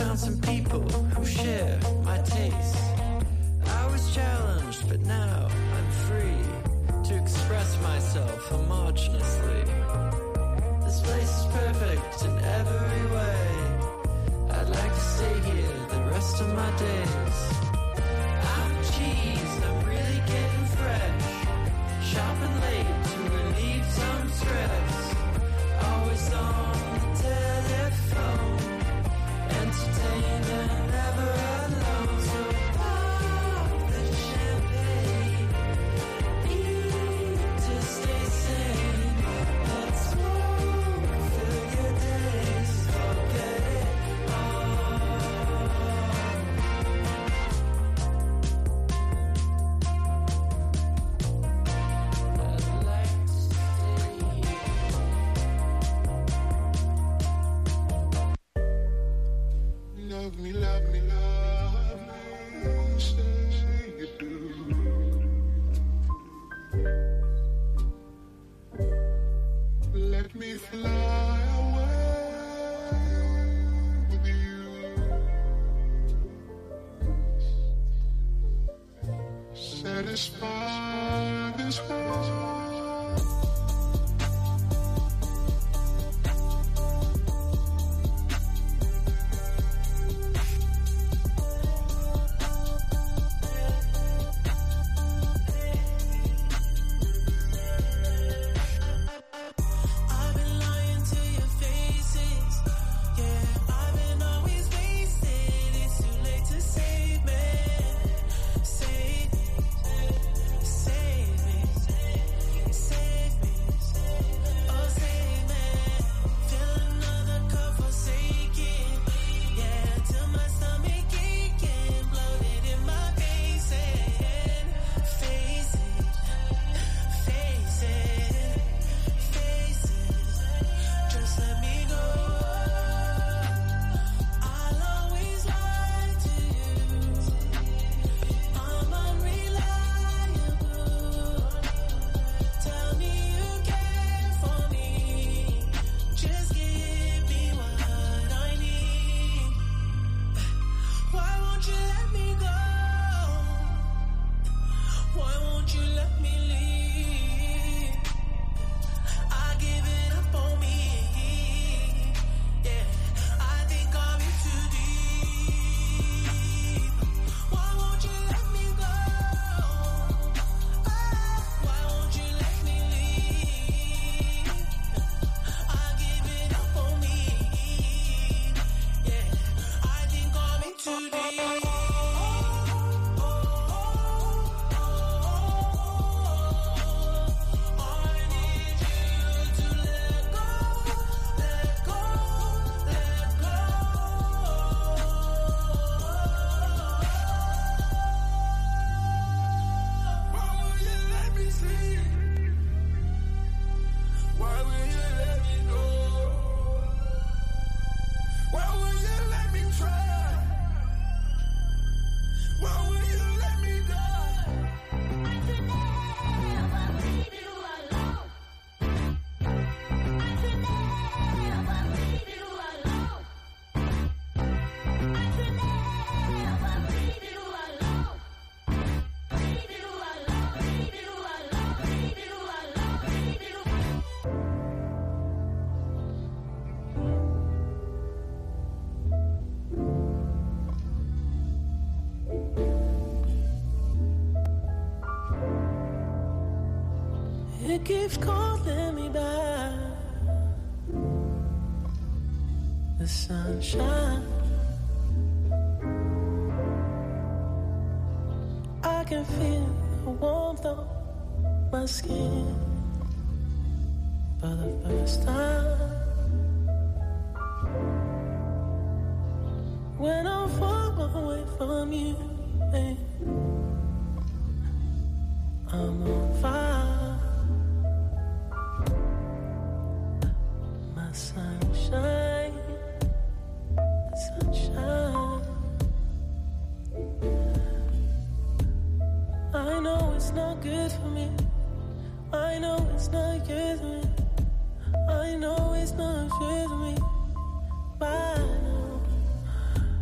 found some people who share my taste. I was challenged, but now I'm free to express myself homogeneously. This place is perfect in every way. I'd like to stay here the rest of my days. I'm cheese, I'm really getting fresh. Sharp and late to relieve some stress. Always on the telephone, entertained and never alone. So pop the champagne, eat to stay sane. Let's smoke, fill your days, forget it all. I'd like to stay here. Love me, love me, love me, say you do. Let me fly away with you. Satisfy this heart. I've been lying to your faces. Yeah, I've been always wasted. It's too late to save me. Save me. Save me. Save me. Oh, save me. Fill another cup forsaken. Yeah, till my stomach aching. Bloated in my face. Face it. Face it. Faces, just let me go. I'll always lie to you. I'm unreliable. Tell me you care for me. Just give me what I need. Why won't you let me go? Why won't you let me leave? I give it up on me. Yeah, I think I'm in too deep. Why won't you let me go? Why won't you let me leave? I give it up on me. Yeah, I think I'm in too deep. I need you to let go, let go, let go. Why will you let me sleep? Why will you let me go? Why will you let me try? Why will you let me die? I could never leave you alone. I could never leave you alone. I could never leave you alone. Leave you alone, leave you alone, leave you alone, leave you alone. It keeps calling me back. The sunshine. I can feel the warmth on my skin for the first time. When I'm far away from you, babe, I'm on fire. My sunshine, sunshine. I know it's not good for me. I know it's not good for me. I know it's not good for me. But I know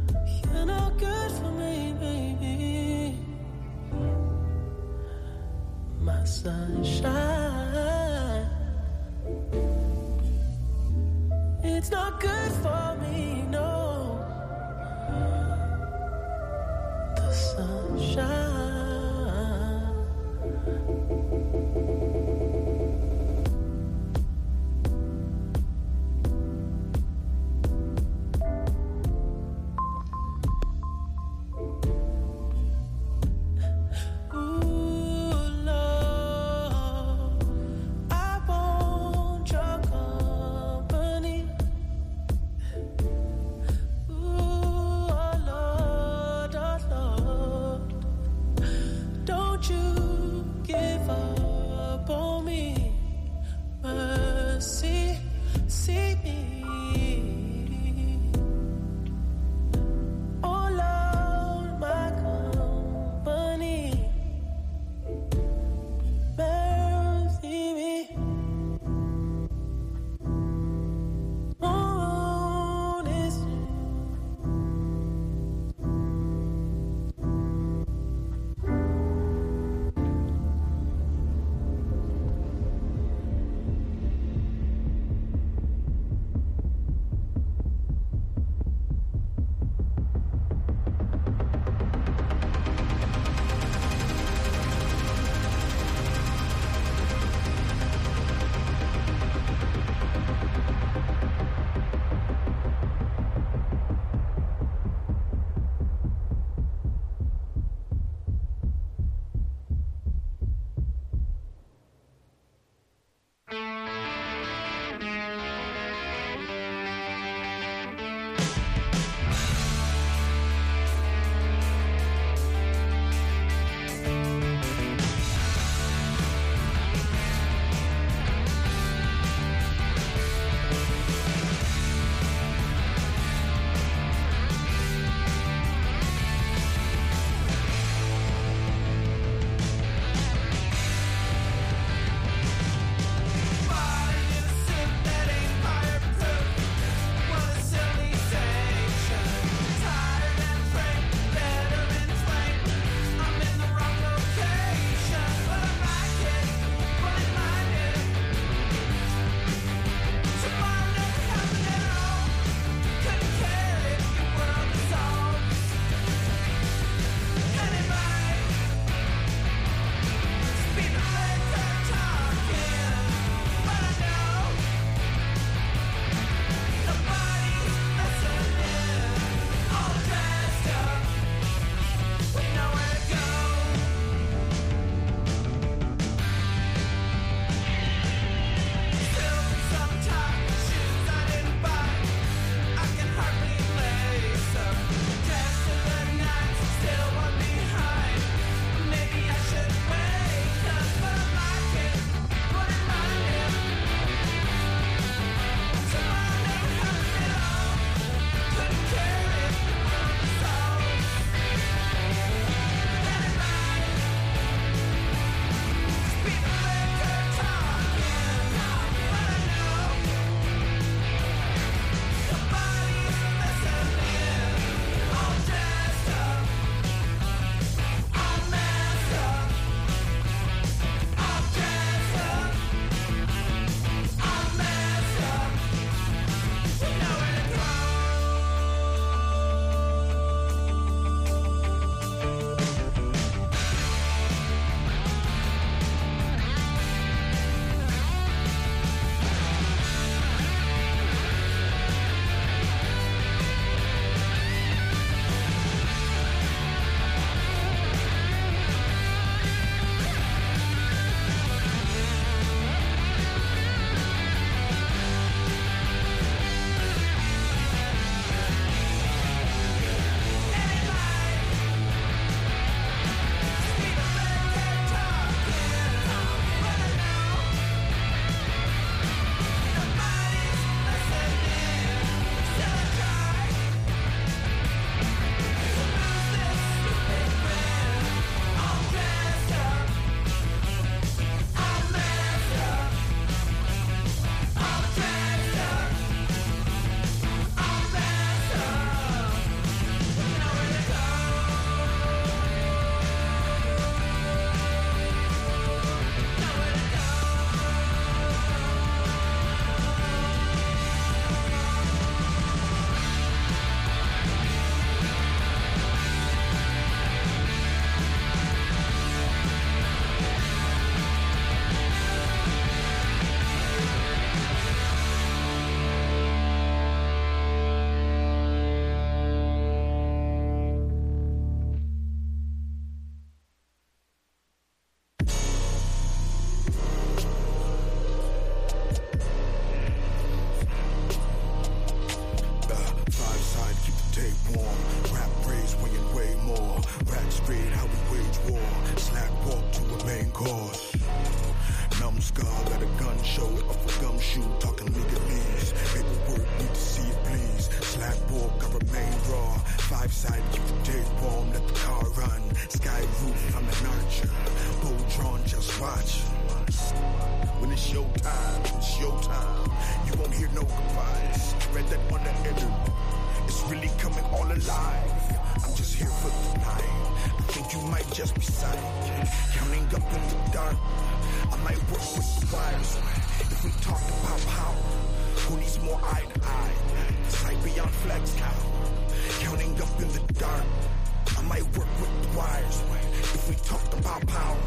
course. Numbskull at a gun show off a gumshoe, talking legalese. Paperwork, need to see it, please. Slap walk, I remain raw. Five-side, keep the day warm, let the car run. Sky roof, I'm an archer. Bow drawn, just watch. When it's showtime, it's showtime. You won't hear no goodbyes. Read that on the internet. It's really coming all alive. I'm just here for the night. I think you might just be psyched. Counting up in the dark. I might work with the wires. If we talk about power, who needs more eye to eye? It's like beyond flex cow. Counting up in the dark. I might work with the wires. If we talked about power.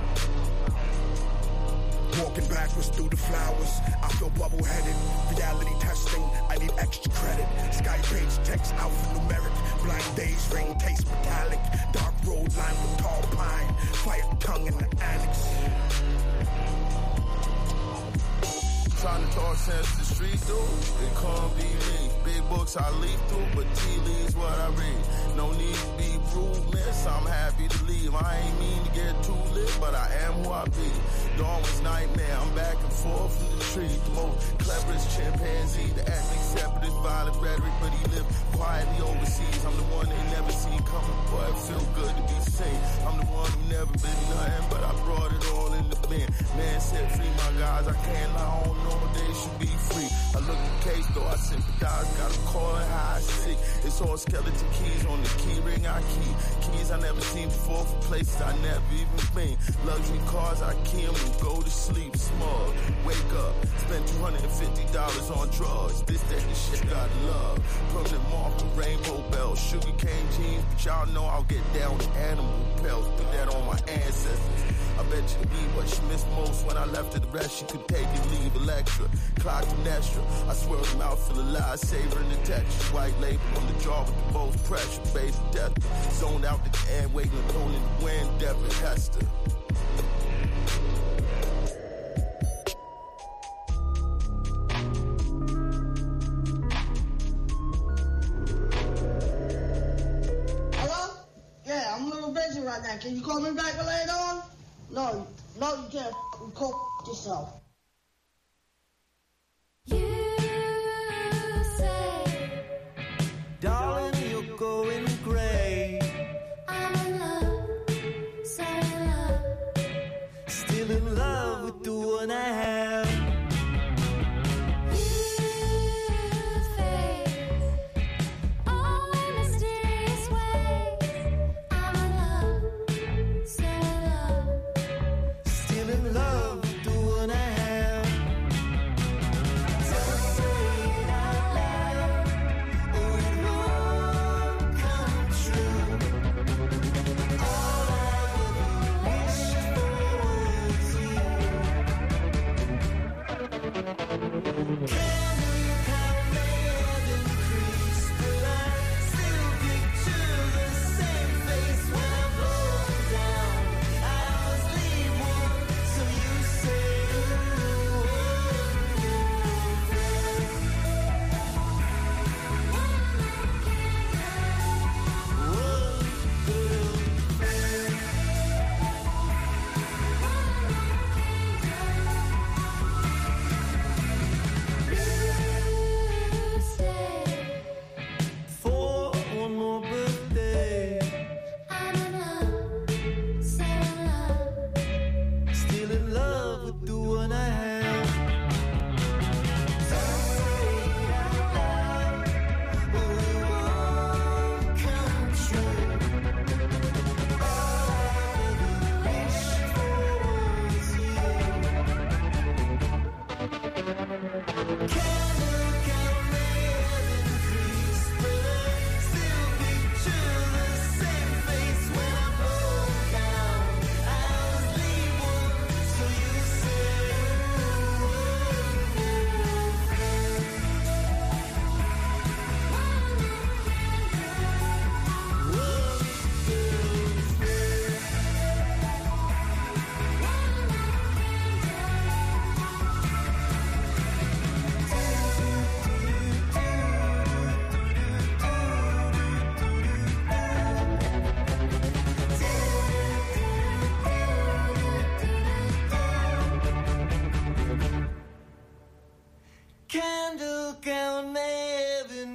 Walking backwards through the flowers, I feel bubble-headed. Reality testing, I need extra credit. Sky page text alphanumeric. Blind days, rain taste metallic. Dark road lined with tall pine. Fire tongue in the annex. Trying to talk sense to the street, dude. It can't be me. Big books I leaf through, but tea leaves what I read. No need to be rude, miss. I'm happy to leave. I ain't mean to get too lit, but I am who I be. Dawn was nightmare. I'm back and forth from the tree. The most cleverest chimpanzee. The ethnic separatist, violent rhetoric, but he lived quietly overseas. I'm the one they never seen coming, boy. It feel good to be seen. I'm the one who never been nothing, but I brought it all in the bin. Man said, free my guys. I can't lie on no. They should be free. I look at the case though, I sympathize. Got a call and how I see. It's all skeleton keys on the key ring I keep. Keys I never seen before for places I never even been. Luxury cars I key them and go to sleep smug. Wake up, spend $250 on drugs. This shit got love. Permanent marker, rainbow belt, sugar cane jeans. But y'all know I'll get down with animal pelts. Put that on my ancestors. I bet you be what she missed most when I left her. The rest she could take and leave Electra. Clock and extra. I swear her mouth full of lies, savoring the texture. White label on the jaw with the most pressure. Baby death. Zoned out the air, waiting alone in the wind. Devin Hester. Hello? Yeah, I'm a little busy right now. Can you call me back later on? No, you can't. Record yourself. You say, Darling, you're going great. I'm in love, so in love. Still in love with the one I have. You face all in mysterious ways. I'm in love, so in love. Still in love with the one I have.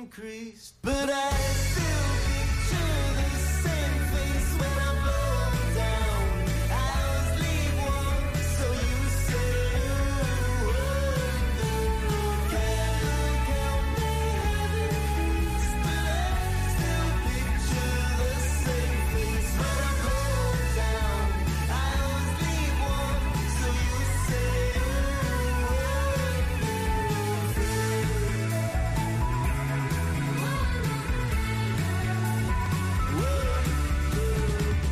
increased, but I still picture the same face when I blow down. I always leave one, so you say you would. Candle count may have increased, but I still picture the same face when I blow down. I always leave one, so you say you would.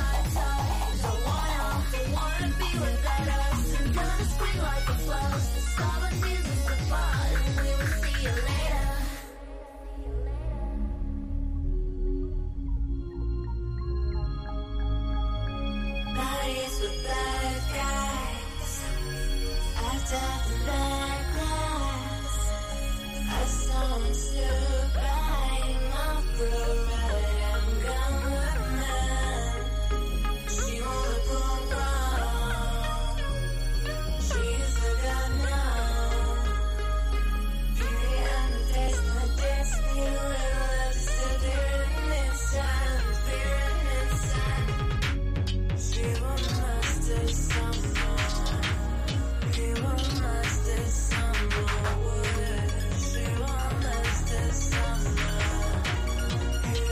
She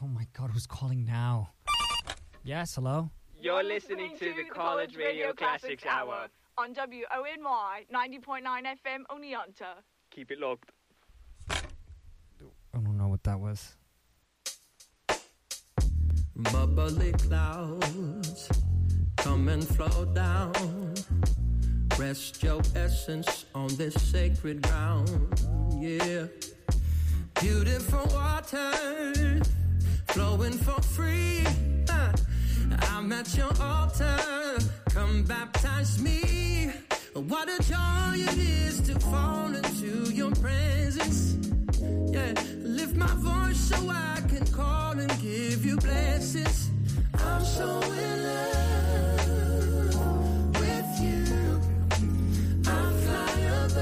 Oh my God, who's calling now? Yes, hello? You're listening to the College Radio Classics Hour on WONY 90.9 FM Oneonta. Keep it locked. I don't know what that was. Bubbly clouds come and flow down. Rest your essence on this sacred ground. Yeah. Beautiful water flowing for free. I'm at your altar. Come baptize me. What a joy it is to fall into your presence. Yeah, lift my voice so I can call and give you blessings. I'm so in love with you. I fly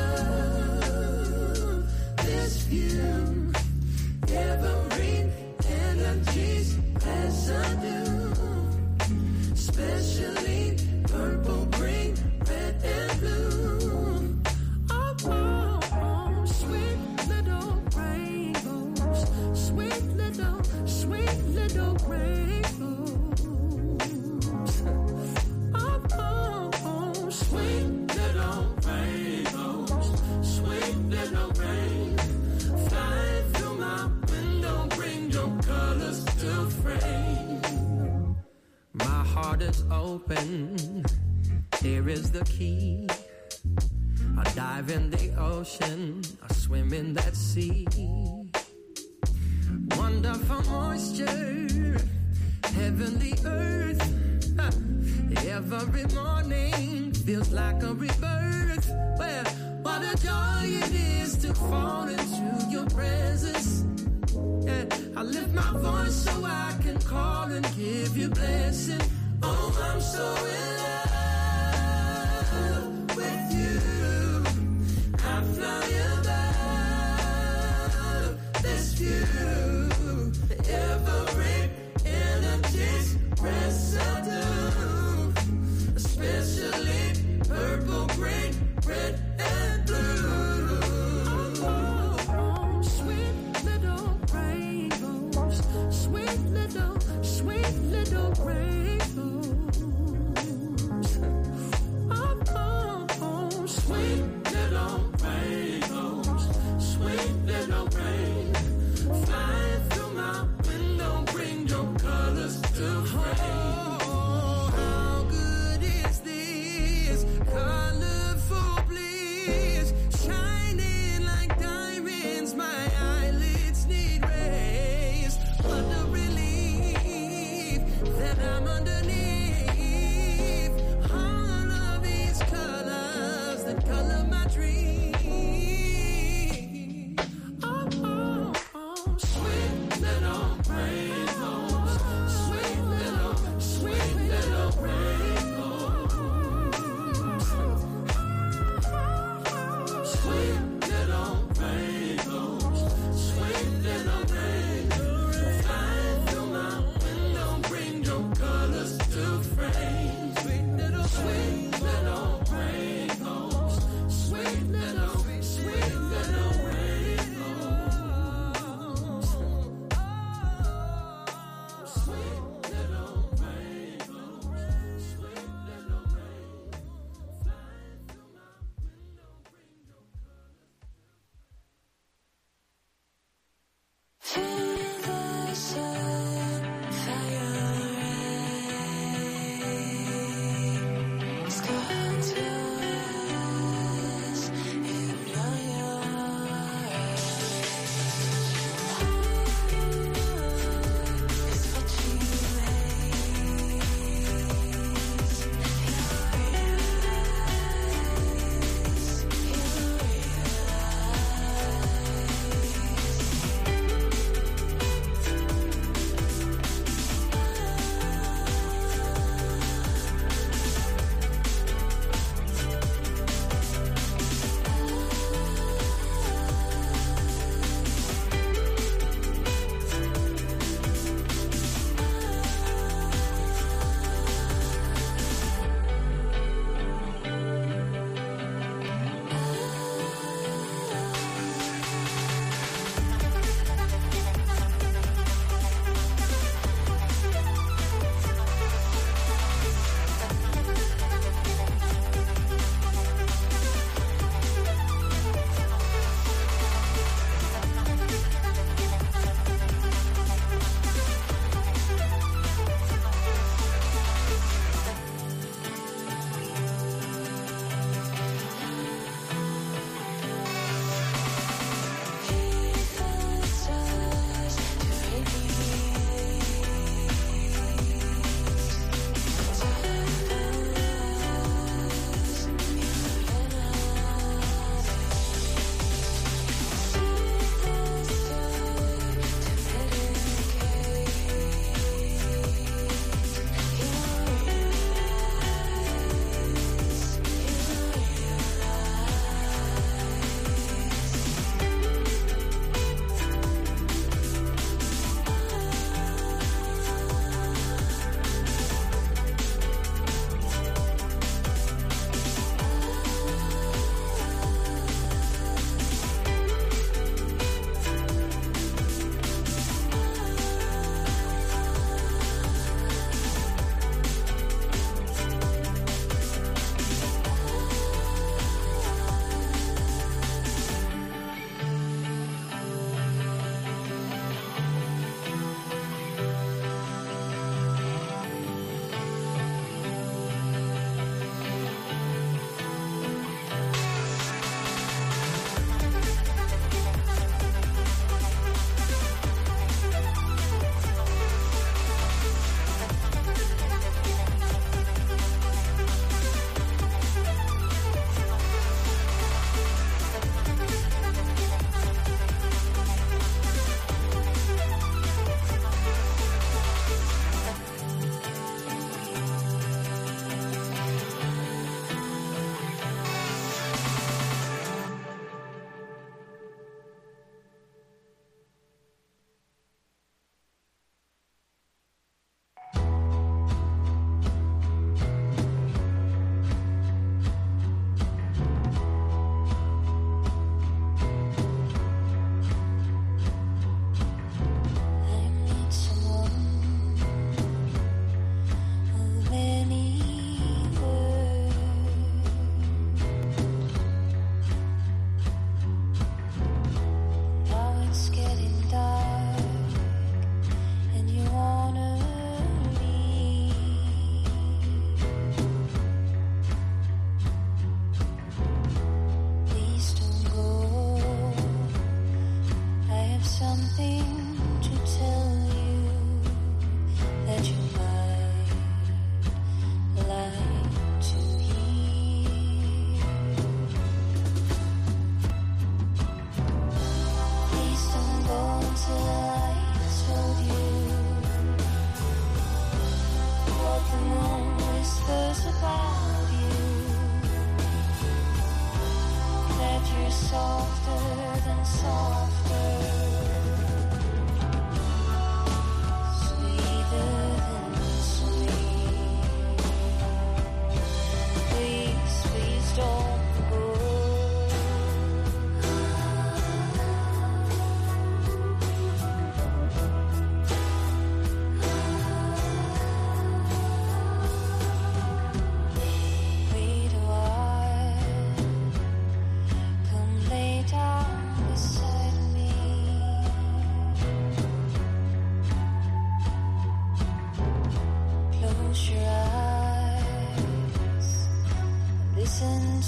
above this view. Every energy's residue, especially purple, green, red, and blue. Oh, oh, oh, sweet little rainbows, sweet little rainbows. Oh, oh, oh, sweet little rainbows, sweet little rain. Fly through my window, bring your colors to frame. My heart is open, here is the key. I dive in the ocean, I swim in that sea. Wonderful moisture, heavenly earth. Every morning feels like a rebirth. Well, what a joy it is to fall into your presence. Yeah, I lift my voice so I can call and give you blessing. Oh, I'm so in love with you. I fly above this view. Every energy's residue, especially purple, green, red, and blue. Oh, oh, sweet little rainbows, sweet little rainbows. Oh, oh, oh, sweet little rainbows, sweet little rain. Fly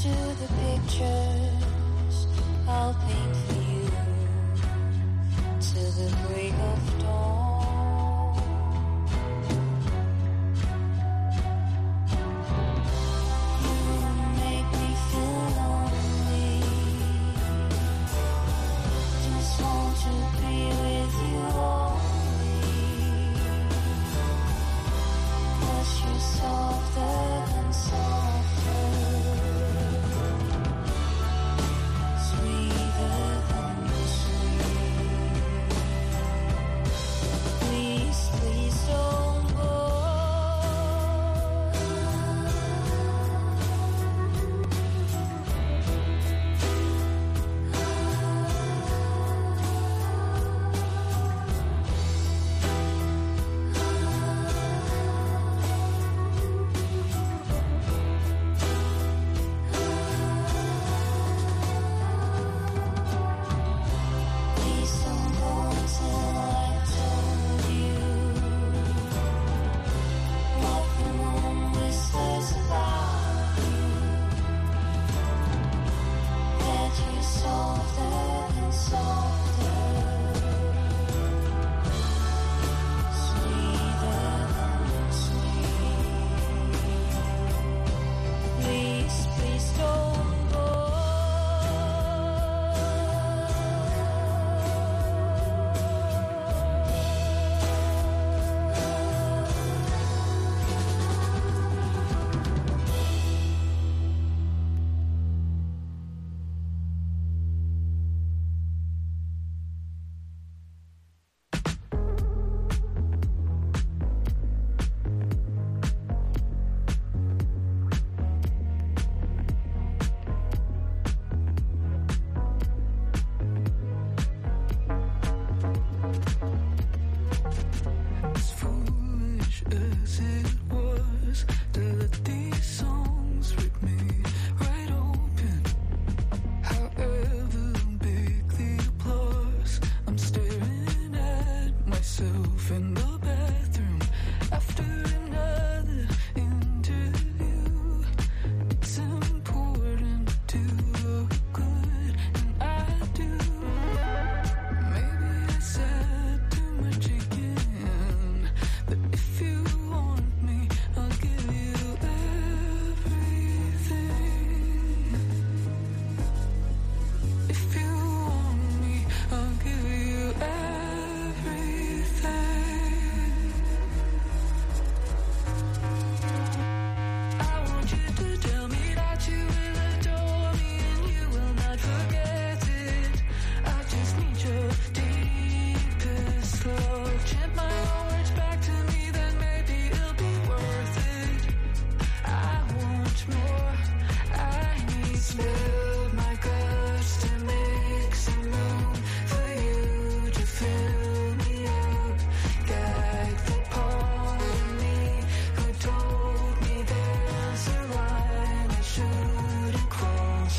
to the pictures I'll paint for you till the break of dawn. You make me feel lonely, just want to be with you only, 'cause you're softer than softer, sweeter than sweet. Please, please don't go. Please don't go until I told you what the moon whispers about you, that you're softer and softer, sweeter than sweet. Please, please don't go. As foolish as it was to let these songs rip me right open. However big the applause, I'm staring at myself in the bathroom after another interview. It's important to look good, and I do. Maybe I said too much again, but if you want me, I'll give you everything. If you want me, I'll give you everything. I want you to tell me that you will adore me and you will not forget it. I just need your deepest love. Chant my own words back to me, then maybe it'll be worth it. I want more, I need more. My guts to make some room for you to fill me up. Gag the part of me who told me there's a line I shouldn't cross.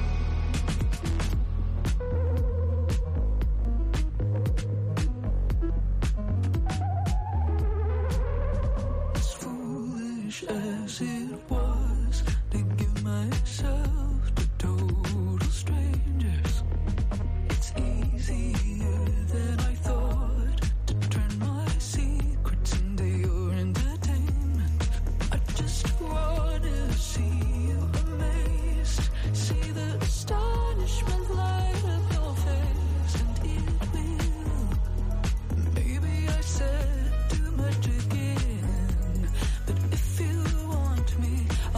As foolish as it was to give myself to total strangers, it's easier than I thought to turn my secrets into your entertainment. I just wanna see you amazed, see the astonishment light up your face, and it will. Maybe I said too much again, but if you want me,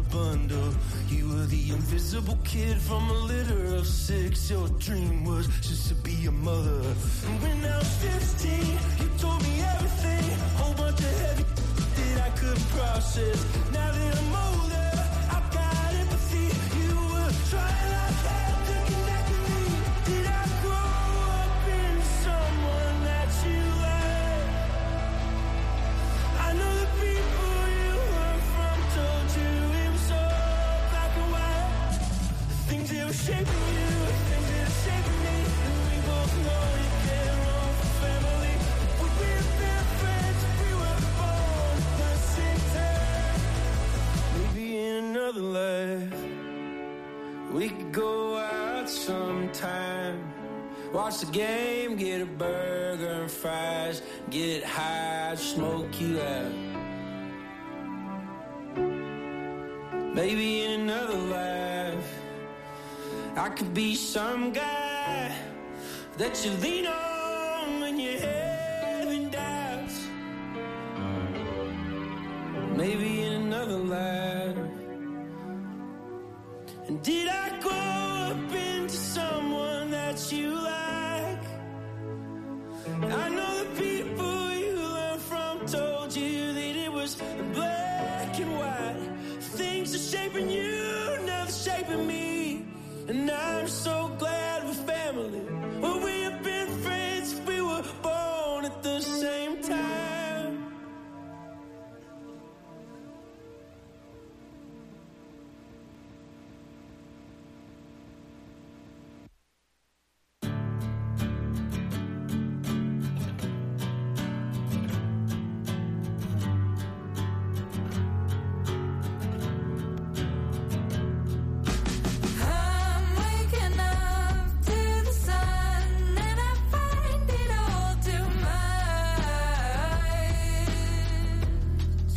bundle. You were the invisible kid from a litter of 6. Your dream was just to be a mother. And when I was 15, you told me everything. Whole bunch of heavy that I couldn't process. Now that I'm older, I've got empathy. You were trying like hell to connect with me. Did I grow up into someone that you like? I know the people you learned from told you it was all black and white. The things that were shaping you, the things that are shaping me. And we both know you can't run for family. Would we have been friends if we were born at the same time? Maybe in another life we could go out sometime. Watch the game, get a burger and fries, get high, smoke you out. Maybe in another life I could be some guy that you lean on when you're having doubts. Maybe in another life. And did I grow up into someone that you like? I know the people you learned from told you that it was black and white. Things are shaping you, now they're shaping me. And I'm so glad we're family. Well, we have been friends if we were born at the same time. I'm waking up to the sun and I find it all too much.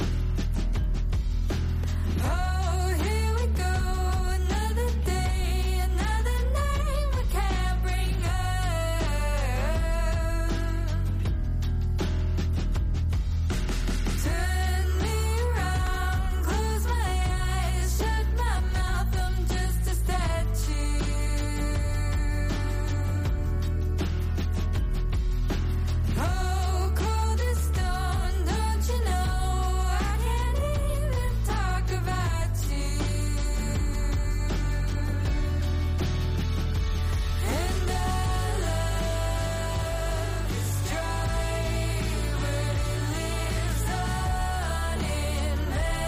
Oh, here we go, another day, another name we can't bring up. Turn me around, close my eyes, shut my mouth, I'm just a statue. Oh, cold as stone, don't you know I can't even talk about you. And our love is dry, but it lives on in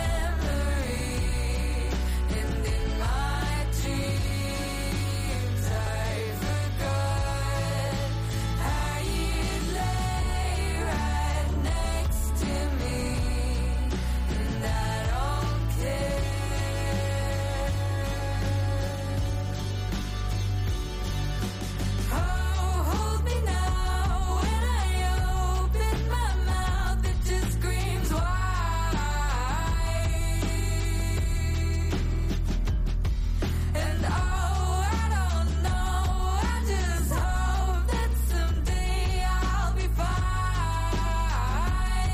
memory. And in my dreams I forgot how you'd lay right next to me. And I don't care. Oh, hold me now. When I open my mouth, it just screams why. And oh, I don't know. I just hope that someday I'll be fine.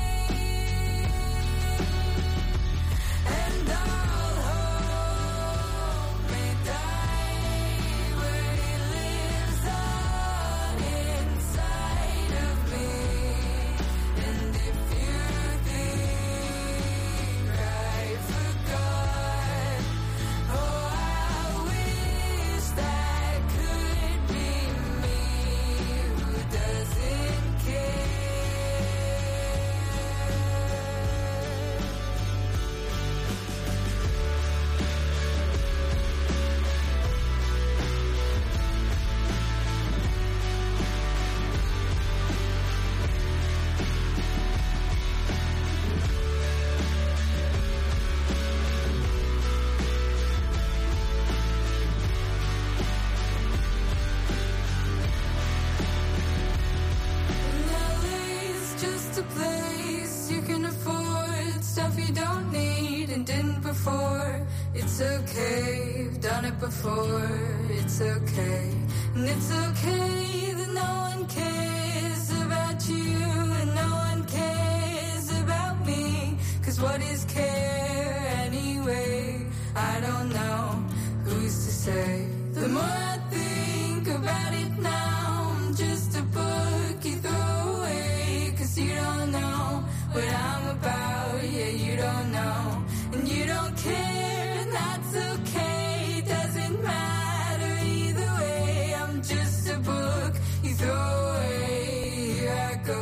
And I'll hope may die where he lives on inside of me. And if you think I forgot, oh, I wish that could be me who doesn't care. LA's just a place you can afford stuff you don't need and didn't before. It's okay, you've done it before. It's okay, and it's okay that no one cares about you and no one cares about me. 'Cause what is care anyway? I don't know who's to say. The more I think about it now, I'm just a book you throw away. 'Cause you don't know what I'm about, yeah, you don't know. And you don't care, and that's okay. Doesn't matter either way. I'm just a book you throw away. Here I go.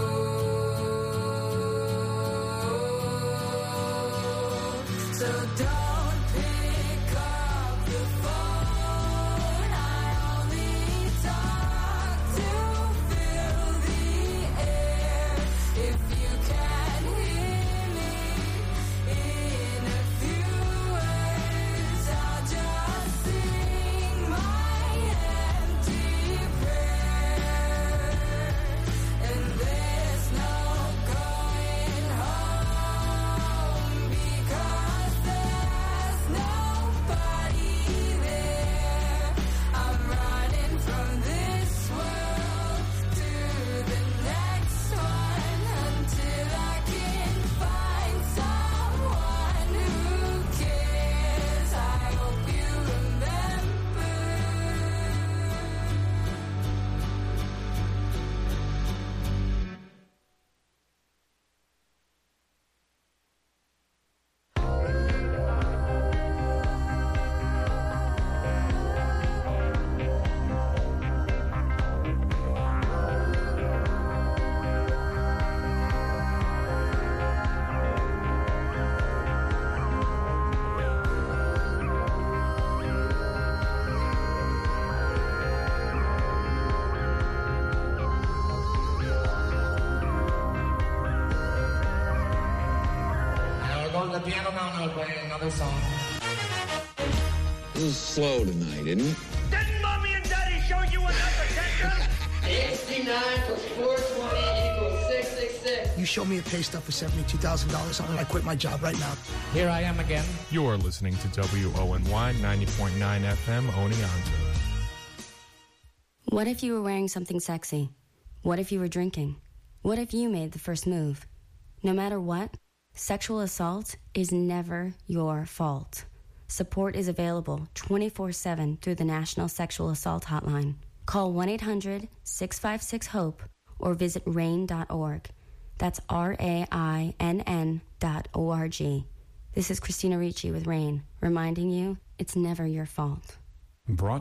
So don't pick up the phone. I only talk to fill the air. If you can hear me in a few words, I'll just sing my empty prayer. And there's no going home because there's nobody there. I'm running from this world to the next one until I can find someone who cares. I hope you remember. We're going to the piano now, and I'll play another song. This is slow tonight, isn't it? Didn't Mommy and Daddy show you enough attention? 69 plus 420 equals 666. You show me a pay stub for $72,000, I quit my job right now. Here I am again. You're listening to WONY 90.9 FM Oneonta. What if you were wearing something sexy? What if you were drinking? What if you made the first move? No matter what, sexual assault is never your fault. Support is available 24/7 through the National Sexual Assault Hotline. Call 1-800-656-HOPE or visit RAINN.org. That's RAINN.org. This is Christina Ricci with RAINN, reminding you it's never your fault. Brought